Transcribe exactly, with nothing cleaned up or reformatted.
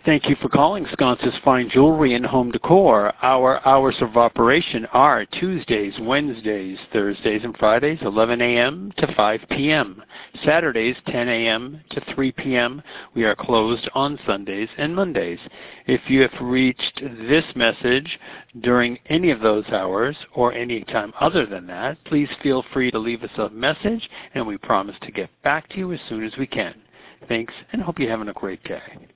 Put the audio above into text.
Thank you for calling Sconce's Fine Jewelry and Home Decor. Our hours of operation are Tuesdays, Wednesdays, Thursdays, and Fridays, eleven a m to five p m Saturdays, ten a m to three p m We are closed on Sundays and Mondays. If you have reached this message during any of those hours or any time other than that, please feel free to leave us a message, and we promise to get back to you as soon as we can. Thanks, and hope you're having a great day.